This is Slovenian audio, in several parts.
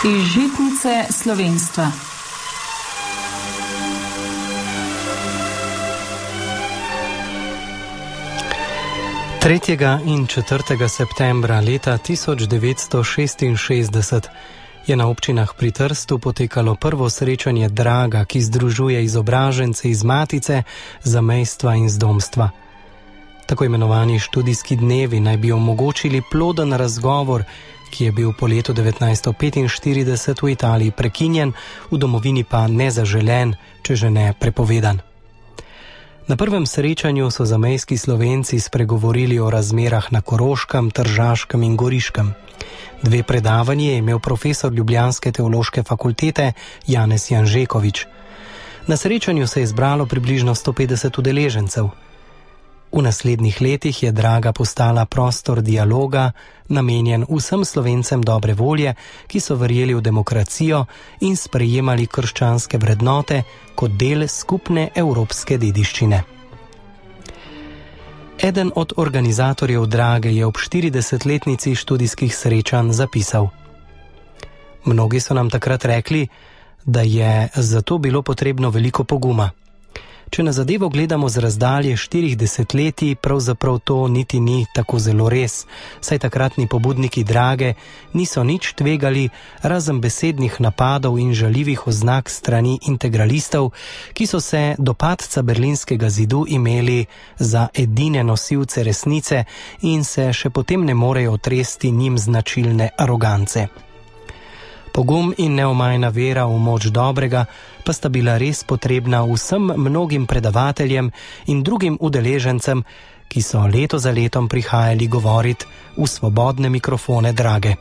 Iz žitnice slovenstva. Tretjega in 4. septembra leta 1966 je na občinah pri Trstu potekalo prvo srečanje Draga, ki združuje izobražence iz Matice, zamejstva in zdomstva. Tako imenovani študijski dnevi naj bi omogočili ploden razgovor, ki je bil po letu 1945 v Italiji prekinjen, v domovini pa nezaželen, če že ne prepovedan. Na prvem srečanju so zamejski Slovenci spregovorili o razmerah na Koroškem, Tržaškem in Goriškem. 2 predavanji je imel profesor ljubljanske teološke fakultete Janez Janžekovič. Na srečanju se je zbralo približno 150 udeležencev. V naslednjih letih je Draga postala prostor dialoga, namenjen vsem Slovencem dobre volje, ki so verjeli v demokracijo in sprejemali krščanske vrednote kot del skupne evropske dediščine. Eden od organizatorjev Drage je ob 40-letnici študijskih srečanj zapisal: Mnogi so nam takrat rekli, da je zato bilo potrebno veliko poguma. Če na zadevo gledamo z razdalje 4 desetletij, pravzaprav to niti ni tako zelo res, saj takratni pobudniki Drage niso nič tvegali, razen besednih napadov in žaljivih oznak strani integralistov, ki so se do padca Berlinskega zidu imeli za edine nosilce resnice in se še potem ne morejo otresti njim značilne arogance. Pogum in neomajna vera v moč dobrega pa sta bila res potrebna vsem mnogim predavateljem in drugim udeležencem, ki so leto za letom prihajali govoriti v svobodne mikrofone Drage.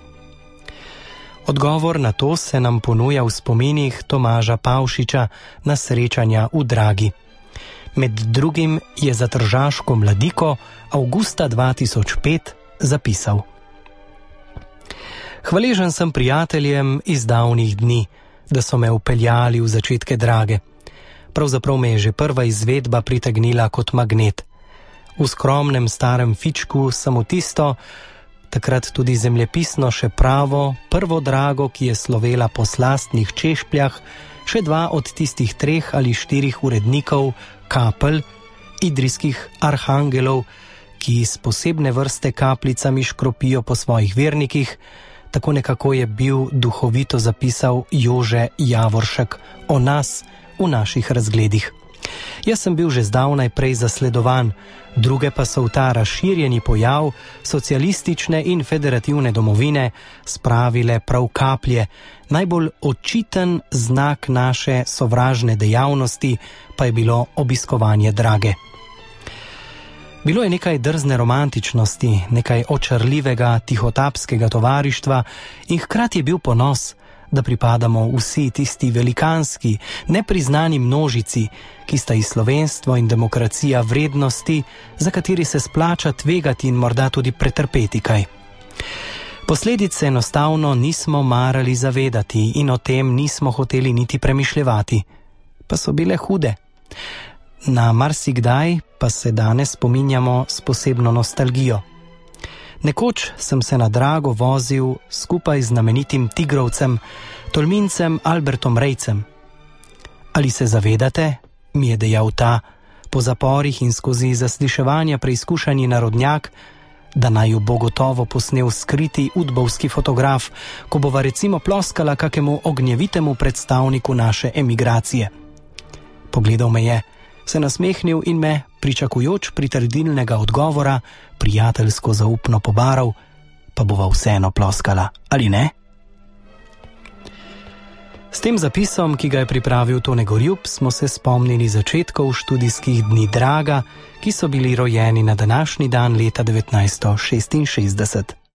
Odgovor na to se nam ponuja v spominih Tomaža Pavšiča na srečanja v Dragi. Med drugim je za tržaško Mladiko avgusta 2005 zapisal: Hvaležen sem prijateljem iz davnih dni, da so me vpeljali v začetke Drage. Pravzaprav me je že prva izvedba pritegnila kot magnet. V skromnem starem fičku sem v tisto, takrat tudi zemljepisno še pravo, prvo Drago, ki je slovela po slastnih češpljah, še 2 od tistih 3 ali 4 urednikov, kapelj, idrijskih arhangelov, ki s posebne vrste kapljicami škropijo po svojih vernikih. Tako nekako je bil duhovito zapisal Jože Javoršek o nas v naših razgledih. Jaz sem bil že zdavnaj prej zasledovan, druge pa so v ta razširjeni pojav socialistične in federativne domovine spravile prav kaplje. Najbolj očiten znak naše sovražne dejavnosti pa je bilo obiskovanje Drage. Bilo je nekaj drzne romantičnosti, nekaj očarljivega tihotapskega tovarištva in hkrati je bil ponos, da pripadamo vsi tisti velikanski, nepriznani množici, ki sta ji slovenstvo in demokracija vrednosti, za kateri se splača tvegati in morda tudi pretrpeti kaj. Posledice enostavno nismo marali zavedati in o tem nismo hoteli niti premišljevati, pa so bile hude. Na marsikdaj pa se danes spominjamo s posebno nostalgijo. Nekoč sem se na Drago vozil skupaj z znamenitim tigrovcem, tolmincem Albertom Rejcem. Ali se zavedate, mi je dejal ta, po zaporih in skozi zasliševanja preizkušani narodnjak, da naj ju bo gotovo posnel skriti udbovski fotograf, ko bova recimo ploskala kakemu ognjevitemu predstavniku naše emigracije. Pogledal me je, se nasmehnil in me, pričakujoč pritrdilnega odgovora, prijateljsko zaupno pobaral, pa bova vseeno ploskala, ali ne? S tem zapisom, ki ga je pripravil Tone Gorjup, smo se spomnili začetkov študijskih dni Draga, ki so bili rojeni na današnji dan leta 1966.